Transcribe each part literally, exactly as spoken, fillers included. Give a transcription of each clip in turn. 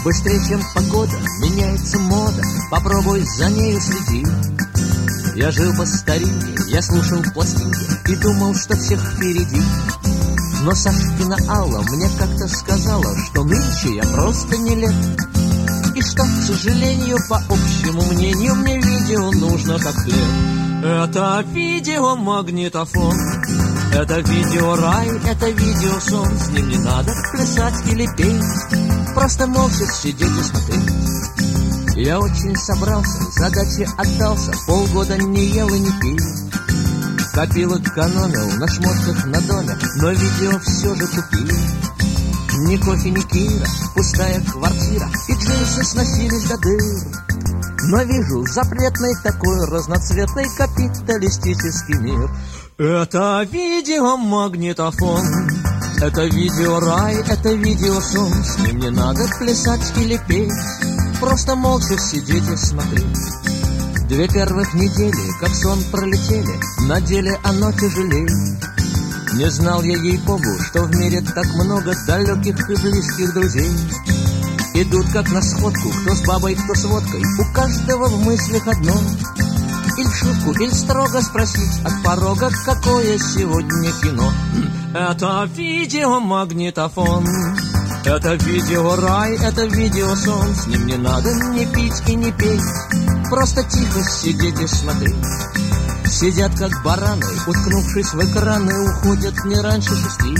Быстрее, чем погода, меняется мода, попробуй за нею следи. Я жил по старинке, я слушал пластинки и думал, что всех впереди. Но Сашкина Алла мне как-то сказала, что нынче я просто не лет. И что, к сожалению, по общему мнению, мне видео нужно как хлеб. Это видеомагнитофон, это видеорай, это видеосон. С ним не надо плясать или петь, просто молча сидеть и смотреть. Я очень собрался, задаче отдался, полгода не ел и не пил. Копил, экономил на шмотках на доме, но видео все же купил. Ни кофе, ни Кира, пустая квартира, и джинсы сносились до дыр. Но вижу запретный такой разноцветный капиталистический мир. Это видеомагнитофон, это видеорай, это видеосон. С ним не надо плясать или петь, просто молча сидеть и смотреть. Две первых недели, как сон, пролетели, на деле оно тяжелее. Не знал я, ей-богу, что в мире так много далеких и близких друзей. Идут как на сходку, кто с бабой, кто с водкой, у каждого в мыслях одно. Или шутку, или строго спросить от порога, какое сегодня кино. Это видеомагнитофон, это видеорай, это видеосон. С ним не надо ни пить и ни петь, просто тихо сидеть и смотреть. Сидят как бараны, уткнувшись в экраны, уходят не раньше шести.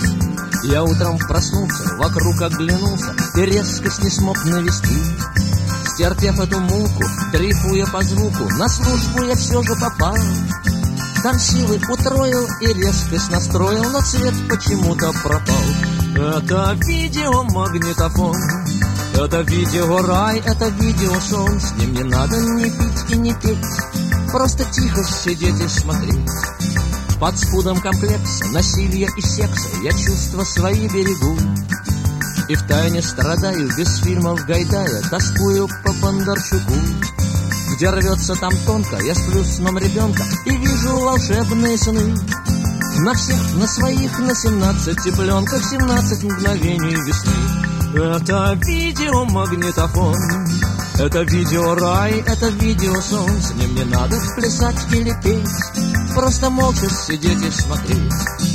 Я утром проснулся, вокруг оглянулся и резкость не смог навести. Стерпев эту муку, дрейфуя по звуку, на службу я все же попал. Там силы утроил и резкость настроил, но цвет почему-то пропал. Это видеомагнитофон, это видеорай, это видеосон. С ним не надо ни пить и ни петь, просто тихо сидеть и смотреть. Под спудом комплекса, насилия и секса я чувства свои берегу. И втайне страдаю, без фильмов Гайдая тоскую по Бондарчуку. Где рвется, там тонко, я сплю сном ребенка и вижу волшебные сны. На всех, на своих, на семнадцать цыпленках, семнадцать мгновений весны. Это видеомагнитофон, это видеорай, это видеосон. С ним не надо плясать или петь, просто молча сидеть и смотреть.